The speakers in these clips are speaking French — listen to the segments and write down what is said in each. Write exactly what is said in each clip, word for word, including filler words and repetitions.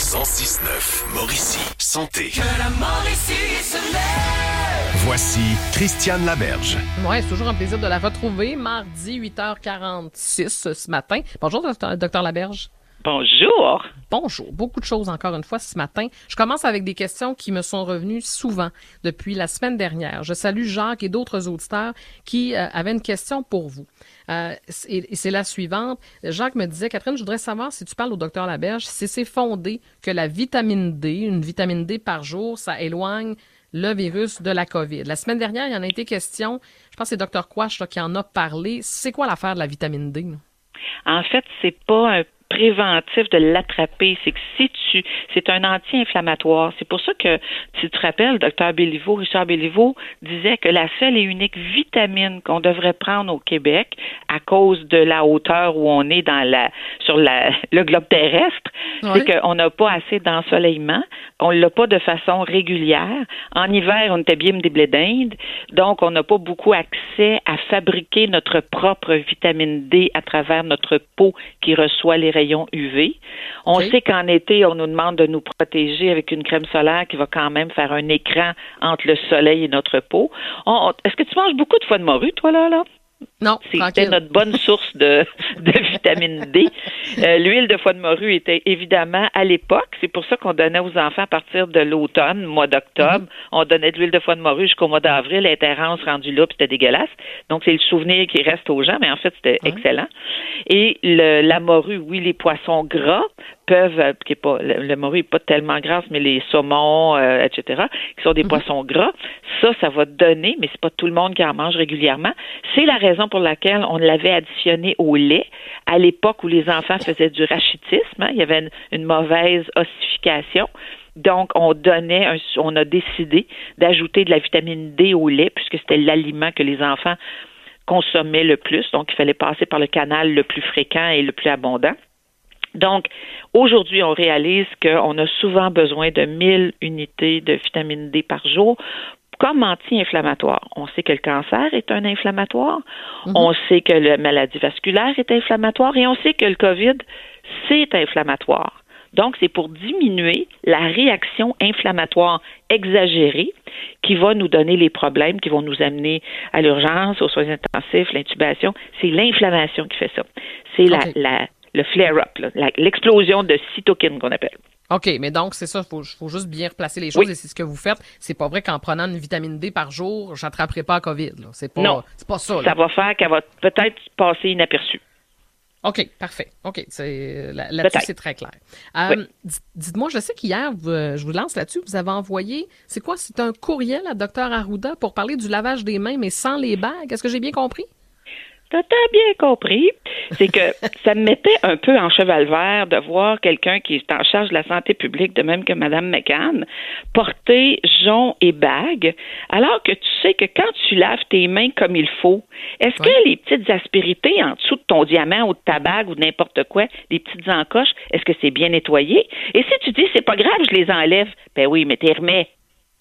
cent six neuf Mauricie. Santé. Que la Mauricie se lève. Voici Christiane Laberge. Oui, c'est toujours un plaisir de la retrouver. Mardi, huit heures quarante-six ce matin. Bonjour, docteur Laberge. Bonjour. Bonjour. Beaucoup de choses encore une fois ce matin. Je commence avec des questions qui me sont revenues souvent depuis la semaine dernière. Je salue Jacques et d'autres auditeurs qui euh, avaient une question pour vous. Euh, et, et c'est la suivante. Jacques me disait, Catherine, je voudrais savoir si tu parles au docteur Laberge, si c'est fondé que la vitamine D, une vitamine D par jour, ça éloigne le virus de la COVID. La semaine dernière, il y en a été question. Je pense que c'est docteur Quash là, qui en a parlé. C'est quoi l'affaire de la vitamine D? Là? En fait, c'est pas un préventif de l'attraper, c'est que si tu, c'est un anti-inflammatoire. C'est pour ça que, tu te rappelles, docteur Béliveau, Richard Béliveau disait que la seule et unique vitamine qu'on devrait prendre au Québec, à cause de la hauteur où on est dans la, sur la, le globe terrestre, oui. C'est qu'on n'a pas assez d'ensoleillement, on l'a pas de façon régulière. En hiver, on était bien des blés d'Inde, donc on n'a pas beaucoup accès à fabriquer notre propre vitamine D à travers notre peau qui reçoit les rayons U V. On okay. sait qu'en été, on nous demande de nous protéger avec une crème solaire qui va quand même faire un écran entre le soleil et notre peau. On, on, est-ce que tu manges beaucoup de foie de morue, toi, là, là? Non, C'était tranquille. Notre bonne source de, de vitamine D. Euh, l'huile de foie de morue était évidemment à l'époque. C'est pour ça qu'on donnait aux enfants à partir de l'automne, mois d'octobre. Mm-hmm. On donnait de l'huile de foie de morue jusqu'au mois d'avril. L'intérence rendue là, puis c'était dégueulasse. Donc, c'est le souvenir qui reste aux gens, mais en fait, c'était mm-hmm. excellent. Et le, la morue, oui, les poissons gras peuvent, qui est pas, le, le morue n'est pas tellement grasse, mais les saumons, euh, et cetera, qui sont des mm-hmm. poissons gras, ça, ça va donner, mais c'est pas tout le monde qui en mange régulièrement. C'est la raison pour laquelle on l'avait additionné au lait à l'époque où les enfants faisaient du rachitisme. Hein, il y avait une, une mauvaise ossification. Donc, on donnait, un, on a décidé d'ajouter de la vitamine D au lait puisque c'était l'aliment que les enfants consommaient le plus. Donc, il fallait passer par le canal le plus fréquent et le plus abondant. Donc, aujourd'hui, on réalise qu'on a souvent besoin de mille unités de vitamine D par jour comme anti-inflammatoire. On sait que le cancer est un inflammatoire, mm-hmm. on sait que la maladie vasculaire est inflammatoire et on sait que le COVID, c'est inflammatoire. Donc, c'est pour diminuer la réaction inflammatoire exagérée qui va nous donner les problèmes, qui vont nous amener à l'urgence, aux soins intensifs, l'intubation. C'est l'inflammation qui fait ça. C'est okay. la, la, le flare-up, là, la, l'explosion de cytokines qu'on appelle. OK, mais donc, c'est ça, il faut, faut juste bien replacer les choses oui. et c'est ce que vous faites. C'est pas vrai qu'en prenant une vitamine D par jour, j'attraperai pas la COVID, là. C'est pas, non, c'est pas ça, là. Ça va faire qu'elle va peut-être passer inaperçue. OK, parfait. OK, c'est, là, là-dessus, c'est très clair. Euh, oui. Dites-moi, je sais qu'hier, vous, je vous lance là-dessus, vous avez envoyé, c'est quoi, c'est un courriel à docteur Arruda pour parler du lavage des mains, mais sans les bagues. Est-ce que j'ai bien compris? T'as bien compris. C'est que ça me mettait un peu en cheval vert de voir quelqu'un qui est en charge de la santé publique, de même que Mme McCann, porter jonc et bague, alors que tu sais que quand tu laves tes mains comme il faut, est-ce ouais. que les petites aspérités en dessous de ton diamant ou de ta bague ou de n'importe quoi, les petites encoches, est-ce que c'est bien nettoyé? Et si tu dis, c'est pas grave, je les enlève, ben oui, mais t'es remets.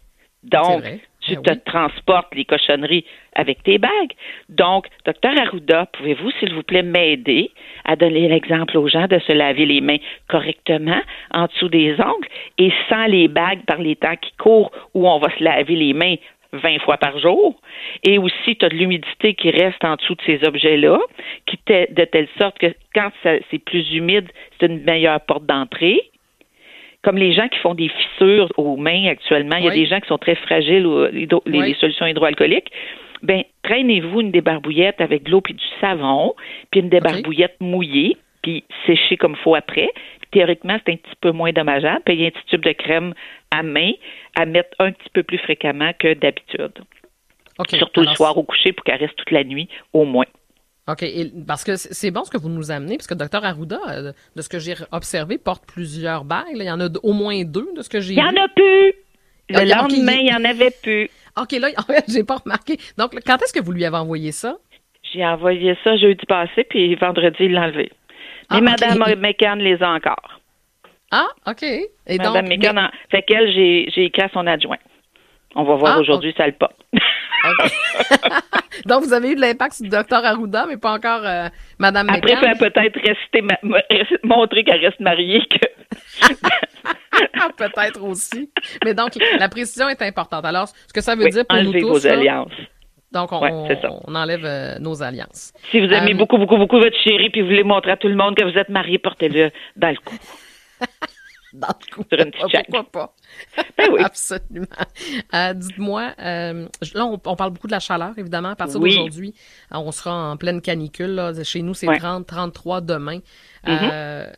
Donc, tu ben te oui. transportes les cochonneries avec tes bagues. Donc, docteur Arruda, pouvez-vous, s'il vous plaît, m'aider à donner l'exemple aux gens de se laver les mains correctement en dessous des ongles et sans les bagues par les temps qui courent où on va se laver les mains vingt fois par jour. Et aussi, tu as de l'humidité qui reste en dessous de ces objets-là, qui t- de telle sorte que quand ça, c'est plus humide, c'est une meilleure porte d'entrée. Comme les gens qui font des fissures aux mains actuellement, il y a oui. des gens qui sont très fragiles aux hydro- oui. les, les solutions hydroalcooliques. Ben, traînez-vous une débarbouillette avec de l'eau puis du savon, puis une débarbouillette okay. mouillée, puis séchée comme il faut après. Puis, théoriquement, c'est un petit peu moins dommageable. Puis il y a un petit tube de crème à main à mettre un petit peu plus fréquemment que d'habitude. Okay. Surtout Alors, le soir au coucher pour qu'elle reste toute la nuit au moins. OK. Et parce que c'est bon ce que vous nous amenez, parce que docteur Arruda, euh, de ce que j'ai observé, porte plusieurs bagues. Là. Il y en a au moins deux de ce que j'ai vu. Il n'y en a plus! Le okay, lendemain, okay. il n'y en avait plus. OK, là, en fait, j'ai pas remarqué. Donc, quand est-ce que vous lui avez envoyé ça? J'ai envoyé ça jeudi passé, puis vendredi, il l'a enlevé. Mais ah, Mme okay. McCann les a encore. Ah, OK. Et Mme donc, McCann, mais... en... fait qu'elle, j'ai, j'ai écrit à son adjoint. On va voir ah, aujourd'hui okay. ça le pas. Okay. Donc, vous avez eu de l'impact sur le docteur Arruda, mais pas encore euh, Mme Après, McCann. Après, peut-être rester ma... montrer qu'elle reste mariée que... Peut-être aussi. Mais donc, la précision est importante. Alors, ce que ça veut oui, dire pour nous tous... vos là, alliances. donc, on, ouais, on, on enlève euh, nos alliances. Si vous aimez euh, beaucoup, beaucoup, beaucoup votre chéri puis vous voulez montrer à tout le monde que vous êtes marié, portez-le dans le cou. Dans le coup. Sur une petite chaîne. Pourquoi pas? Ben oui. Absolument. Euh, dites-moi, euh, là, on, on parle beaucoup de la chaleur, évidemment. À partir oui. d'aujourd'hui, on sera en pleine canicule. Là. Chez nous, c'est ouais. trente, trente-trois demain. Mm-hmm.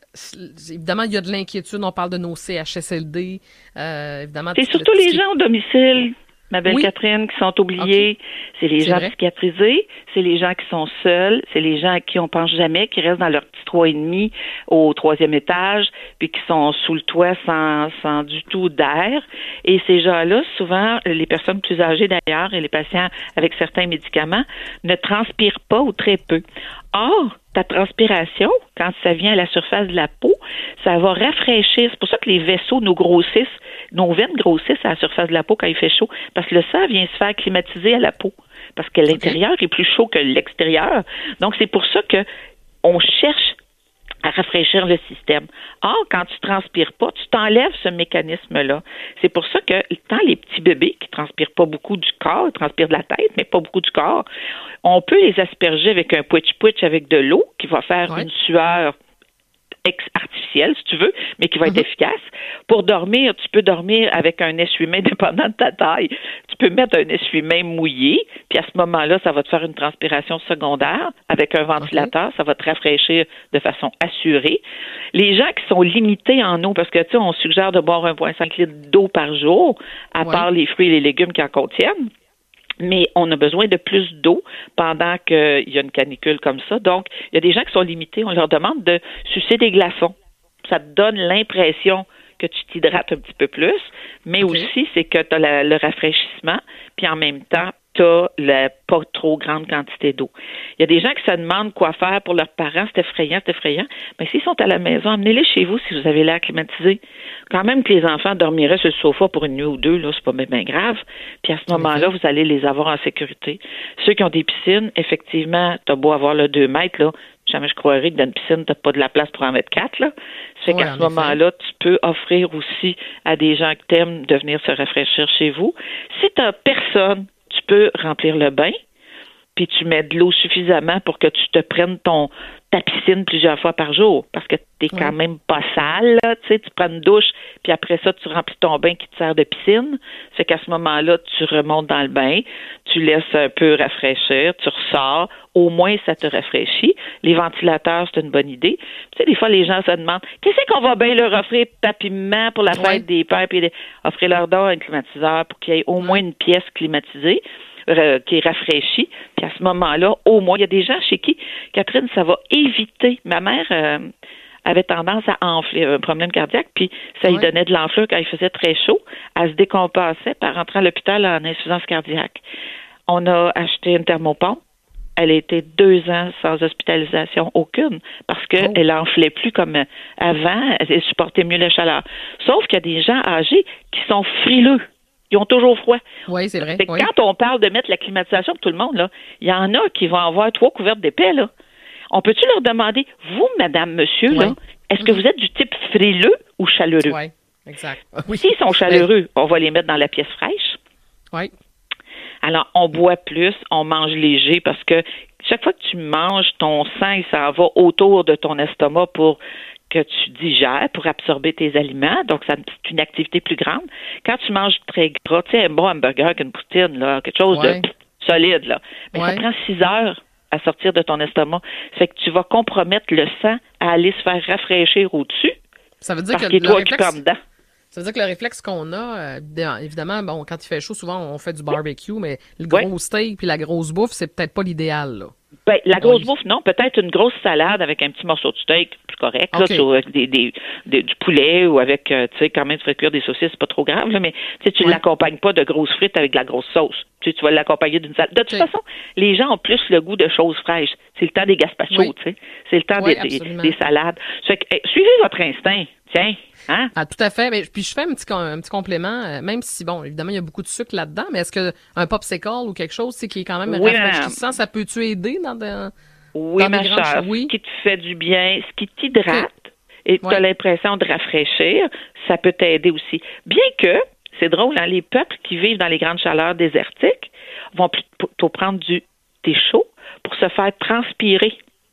Euh, évidemment, il y a de l'inquiétude. On parle de nos C H S L D. Euh, évidemment, c'est surtout les gens au domicile, ma belle oui. Catherine, qui sont oubliés. Okay. C'est les c'est gens vrai. psychiatrisés, c'est les gens qui sont seuls, c'est les gens à qui on pense jamais, qui restent dans leur petit trois et demi au troisième étage, puis qui sont sous le toit sans, sans du tout d'air. Et ces gens-là, souvent, les personnes plus âgées d'ailleurs et les patients avec certains médicaments, ne transpirent pas ou très peu. Or, ta transpiration, quand ça vient à la surface de la peau, ça va rafraîchir. C'est pour ça que les vaisseaux nous grossissent, nos veines grossissent à la surface de la peau quand il fait chaud, parce que le sang vient se faire climatiser à la peau, parce que l'intérieur okay. est plus chaud que l'extérieur. Donc, c'est pour ça que on cherche à rafraîchir le système. Or, quand tu transpires pas, tu t'enlèves ce mécanisme-là. C'est pour ça que tant les petits bébés qui transpirent pas beaucoup du corps, ils transpirent de la tête, mais pas beaucoup du corps, on peut les asperger avec un pouch-pouch avec de l'eau qui va faire ouais. une sueur artificielle, si tu veux, mais qui va être mm-hmm. efficace. Pour dormir, tu peux dormir avec un essuie-main dépendant de ta taille. Tu peux mettre un essuie-main mouillé, puis à ce moment-là, ça va te faire une transpiration secondaire avec un ventilateur. Okay. Ça va te rafraîchir de façon assurée. Les gens qui sont limités en eau, parce que, tu sais, on suggère de boire un virgule cinq litres d'eau par jour, à ouais. part les fruits et les légumes qui en contiennent. Mais on a besoin de plus d'eau pendant qu'il y a une canicule comme ça. Donc, il y a des gens qui sont limités. On leur demande de sucer des glaçons. Ça te donne l'impression que tu t'hydrates un petit peu plus, mais okay. aussi, c'est que tu as le rafraîchissement, puis en même temps, tu as la pas trop grande quantité d'eau. Il y a des gens qui se demandent quoi faire pour leurs parents. C'est effrayant, c'est effrayant. Mais s'ils sont à la maison, amenez-les chez vous si vous avez l'air climatisé. Quand même que les enfants dormiraient sur le sofa pour une nuit ou deux, là, c'est pas bien, bien grave. Puis à ce moment-là, vous allez les avoir en sécurité. Ceux qui ont des piscines, effectivement, t'as beau avoir le deux mètres, là, jamais je croirais que dans une piscine, t'as pas de la place pour en mettre quatre, là. Ça fait ouais, qu'à ce moment-là, tu peux offrir aussi à des gens que t'aimes de venir se rafraîchir chez vous. Si t'as personne, tu peux remplir le bain, puis tu mets de l'eau suffisamment pour que tu te prennes ton ta piscine plusieurs fois par jour, parce que t'es ouais. quand même pas sale, là, tu sais, tu prends une douche, puis après ça, tu remplis ton bain qui te sert de piscine. C'est qu'à ce moment-là, tu remontes dans le bain, tu laisses un peu rafraîchir, tu ressors, au moins ça te rafraîchit. Les ventilateurs, c'est une bonne idée. Tu sais, des fois, les gens se demandent, qu'est-ce qu'on va bien leur offrir papillement pour la fête ouais. des pères, puis offrir leur don à un climatiseur pour qu'il y ait au moins une pièce climatisée. Euh, qui est rafraîchi, puis à ce moment-là, au moins, il y a des gens chez qui, Catherine, ça va éviter. Ma mère euh, avait tendance à enfler, un problème cardiaque, puis ça oui. lui donnait de l'enflure quand il faisait très chaud. Elle se décompassait par rentrer à l'hôpital en insuffisance cardiaque. On a acheté une thermopompe. Elle a été deux ans sans hospitalisation aucune, parce qu'elle oh. enflait plus comme avant, elle supportait mieux la chaleur. Sauf qu'il y a des gens âgés qui sont frileux. Ils ont toujours froid. Oui, c'est vrai. C'est que oui. Quand on parle de mettre la climatisation pour tout le monde, là, il y en a qui vont avoir trois couvertes d'épais, là. On peut-tu leur demander, vous, madame, monsieur, oui. là, est-ce que vous êtes du type frileux ou chaleureux? Oui, exact. Oui. S'ils sont chaleureux, on va les mettre dans la pièce fraîche. Oui. Alors, on boit plus, on mange léger, parce que chaque fois que tu manges, ton sang, il s'en va autour de ton estomac pour que tu digères, pour absorber tes aliments. Donc, ça, c'est une activité plus grande. Quand tu manges très gras, tu sais, un bon hamburger avec une poutine, là, quelque chose ouais. de solide, là, mais ouais. ça prend six heures à sortir de ton estomac. Ça fait que tu vas compromettre le sang à aller se faire rafraîchir au-dessus. Ça veut dire parce que qu'il est le toi réflexe... qui dedans. Ça veut dire que le réflexe qu'on a, euh, évidemment, bon, quand il fait chaud, souvent, on fait du barbecue, mais le gros ouais. steak puis la grosse bouffe, c'est peut-être pas l'idéal, là. Ben, la grosse oui. bouffe, non. Peut-être une grosse salade avec un petit morceau de steak, plus correct, okay. là, sur euh, des, des, des, du poulet ou avec, euh, tu sais, quand même, tu fais cuire des saucisses, c'est pas trop grave, là, mais tu ne ouais. l'accompagnes pas de grosses frites avec de la grosse sauce. Tu sais, tu vas l'accompagner d'une salade. De toute okay. façon, les gens ont plus le goût de choses fraîches. C'est le temps des gazpachos, oui. tu sais. C'est le temps oui, des, des, des salades. Ça fait que, hey, suivez votre instinct. Tiens, hein? Ah, tout à fait. Mais, puis je fais un petit, un petit complément, euh, même si, bon, évidemment, il y a beaucoup de sucre là-dedans, mais est-ce qu'un popsicle ou quelque chose, tu sais, qui est quand même oui, rafraîchissant, ça peut-tu aider dans, de, oui, dans ma des grandes chère, oui, ce qui te fait du bien, ce qui t'hydrate, okay. et tu as Ouais. l'impression de rafraîchir, ça peut t'aider aussi. Bien que, c'est drôle, hein, les peuples qui vivent dans les grandes chaleurs désertiques vont plutôt prendre du thé chaud pour se faire transpirer.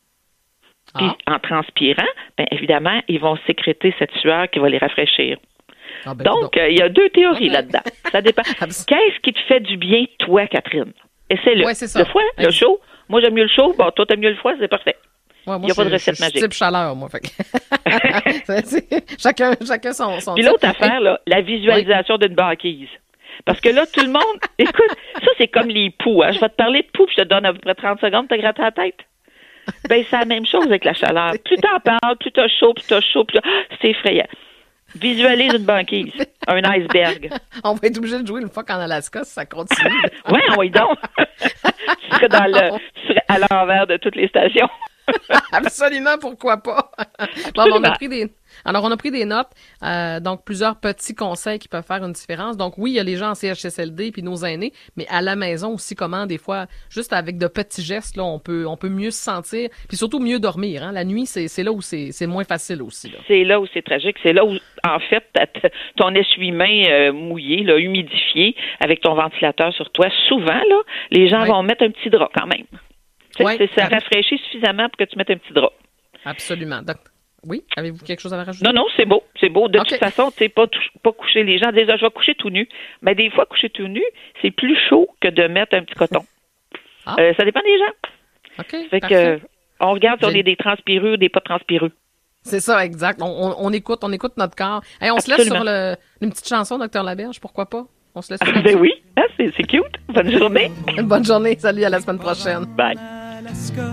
Puis, Ah. en transpirant, bien évidemment, ils vont sécréter cette sueur qui va les rafraîchir. Ah, ben, Donc, euh, il y a deux théories Ok. là-dedans. Ça dépend. Abs- Qu'est-ce qui te fait du bien, toi, Catherine? Essaie-le. Ouais, c'est ça. Le froid, le Ex- chaud. Moi, j'aime mieux le chaud. Bon, toi, t'aimes mieux le froid, c'est parfait. Ouais, moi, Il y a pas de je- recette je- je suis magique. type chaleur, moi. Fait que- C'est- c'est- chacun, chacun son, son Puis type. l'autre affaire, là, la visualisation d'une banquise. Parce que là, tout le monde... Écoute, ça, c'est comme les poux. Hein. Je vais te parler de poux, puis je te donne à peu près trente secondes, t'as gratté la tête. Ben, c'est la même chose avec la chaleur. Plus t'en parles, plus t'as chaud, plus t'as chaud, plus t'as... C'est effrayant. Visualise une banquise, un iceberg. On va être obligé de jouer une fois qu'en Alaska si ça continue. Ouais, oui donc. Tu serais dans le, tu serais à l'envers de toutes les stations. Absolument, pourquoi pas. Bon, ben, on a pris des... Alors, on a pris des notes, euh, donc plusieurs petits conseils qui peuvent faire une différence. Donc, oui, il y a les gens en C H S L D puis nos aînés, mais à la maison aussi, comment des fois, juste avec de petits gestes, là, on peut, on peut mieux se sentir, puis surtout mieux dormir. Hein. La nuit, c'est, c'est là où c'est, c'est moins facile aussi. Là. C'est là où c'est tragique. C'est là où, en fait, ta- ta- ton essuie-main euh, mouillé, là, humidifié, avec ton ventilateur sur toi, souvent, là, les gens Ouais. vont mettre un petit drap quand même. Tu sais, Ouais. c'est- ça rafraîchit suffisamment pour que tu mettes un petit drap. Absolument. Donc, oui, avez-vous quelque chose à rajouter? Non, non, c'est beau, c'est beau. De Ok. toute façon, tu sais, pas, touche- pas coucher les gens. Déjà, je vais coucher tout nu. Mais des fois, coucher tout nu, c'est plus chaud que de mettre un petit coton. Ah. Euh, ça dépend des gens. OK, Fait parfait. que, on regarde si on J'ai- est des transpireux ou des pas transpireux. C'est ça, exact. On, on, on écoute, on écoute notre corps. Hey, on se laisse Absolument. sur le, une petite chanson, Docteur Laberge, pourquoi pas? On se laisse Ah, sur ben oui, hein, c'est, c'est cute. Bonne journée. Bonne journée, salut, à la semaine prochaine. Bye. Alaska,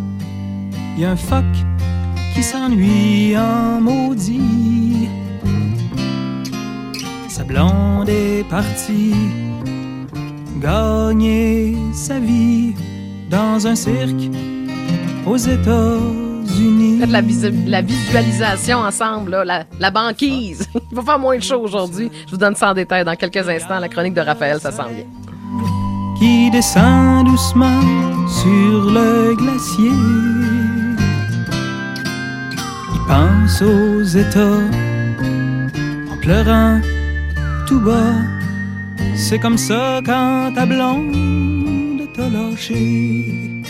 il y a un phoque qui s'ennuie en maudit. Sa blonde est partie gagner sa vie dans un cirque aux États-Unis. Faites la, visu- la visualisation ensemble, là, la, la banquise. Il va faire moins chaud aujourd'hui. Je vous donne ça en détail dans quelques instants. La chronique de Raphaël, ça s'en vient. Qui descend doucement sur le glacier. Il pense aux États en pleurant tout bas. C'est comme ça quand ta blonde t'a lâché.